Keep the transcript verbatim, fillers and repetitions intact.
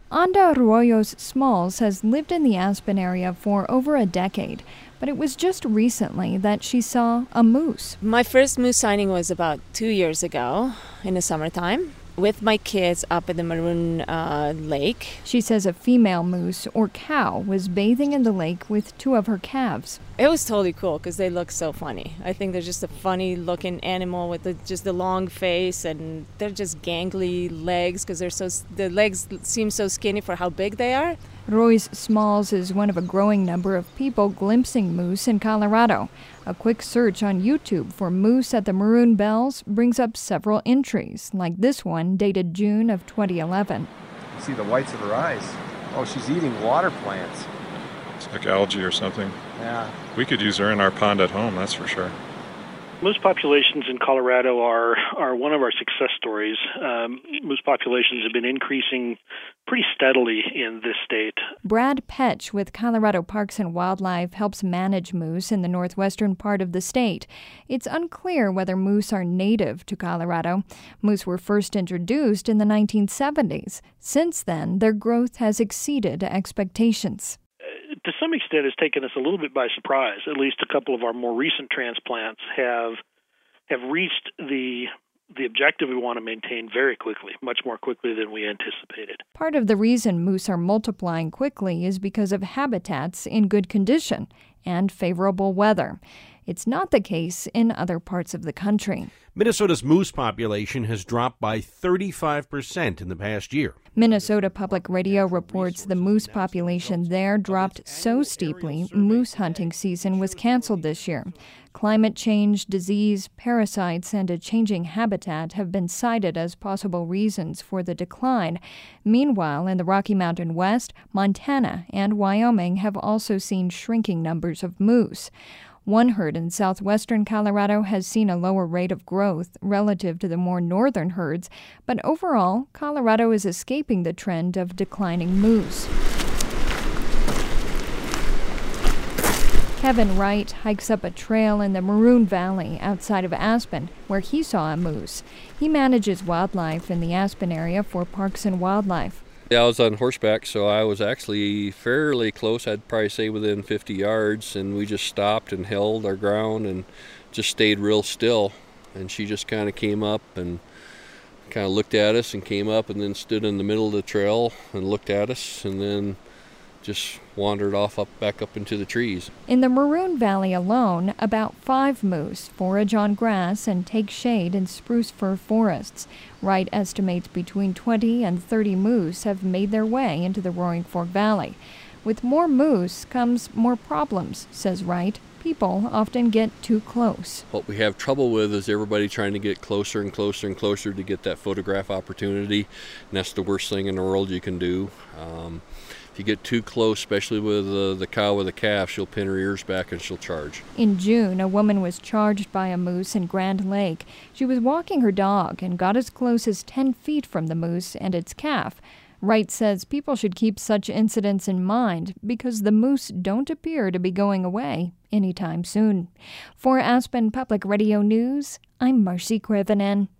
Anda Arroyos Smalls has lived in the Aspen area for over a decade, but it was just recently that she saw a moose. My first moose sighting was about two years ago in the summertime with my kids up at the Maroon uh, Lake. She says a female moose or cow was bathing in the lake with two of her calves. It was totally cool because they look so funny. I think they're just a funny looking animal with the, just the long face, and they're just gangly legs because they're so the legs seem so skinny for how big they are. Royce Smalls is one of a growing number of people glimpsing moose in Colorado. A quick search on YouTube for moose at the Maroon Bells brings up several entries, like this one dated June of twenty eleven. You see the whites of her eyes. Oh, she's eating water plants. It's like algae or something. Yeah. We could use her in our pond at home, that's for sure. Moose populations in Colorado are, are one of our success stories. Um, moose populations have been increasing pretty steadily in this state. Brad Petch with Colorado Parks and Wildlife helps manage moose in the northwestern part of the state. It's unclear whether moose are native to Colorado. Moose were first introduced in the nineteen seventies. Since then, their growth has exceeded expectations. To some extent, it's taken us a little bit by surprise. At least a couple of our more recent transplants have have reached the the objective we want to maintain very quickly, much more quickly than we anticipated. Part of the reason moose are multiplying quickly is because of habitats in good condition and favorable weather. It's not the case in other parts of the country. Minnesota's moose population has dropped by thirty-five percent in the past year. Minnesota Public Radio reports the moose population there dropped so steeply, moose hunting season was canceled this year. Climate change, disease, parasites, and a changing habitat have been cited as possible reasons for the decline. Meanwhile, in the Rocky Mountain West, Montana and Wyoming have also seen shrinking numbers of moose. One herd in southwestern Colorado has seen a lower rate of growth relative to the more northern herds, but overall, Colorado is escaping the trend of declining moose. Kevin Wright hikes up a trail in the Maroon Valley outside of Aspen, where he saw a moose. He manages wildlife in the Aspen area for Parks and Wildlife. Yeah, I was on horseback, so I was actually fairly close. I'd probably say within fifty yards, and we just stopped and held our ground and just stayed real still. And she just kind of came up and kind of looked at us and came up and then stood in the middle of the trail and looked at us and then just wandered off up back up into the trees. In the Maroon Valley alone, about five moose forage on grass and take shade in spruce fir forests. Wright estimates between twenty and thirty moose have made their way into the Roaring Fork Valley. With more moose comes more problems, says Wright. People often get too close. What we have trouble with is everybody trying to get closer and closer and closer to get that photograph opportunity, and that's the worst thing in the world you can do. Um, If you get too close, especially with uh, the cow with a calf, she'll pin her ears back and she'll charge. In June, a woman was charged by a moose in Grand Lake. She was walking her dog and got as close as ten feet from the moose and its calf. Wright says people should keep such incidents in mind because the moose don't appear to be going away anytime soon. For Aspen Public Radio News, I'm Marcy Krivonen.